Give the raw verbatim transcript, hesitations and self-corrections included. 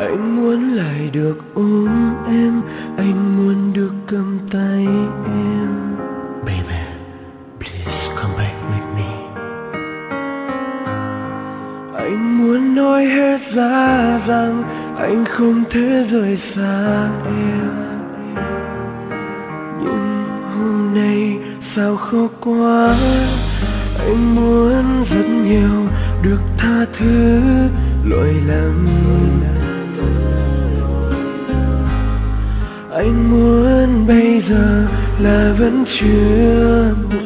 Anh muốn lại được ôm em, anh muốn được cầm tay em. Baby, please come back with me. Anh muốn nói hết ra rằng anh không thể rời xa em, nhưng hôm nay sao khó quá. Anh muốn rất nhiều được tha thứ lỗi lầm. Anh muốn bây giờ là vẫn chưa một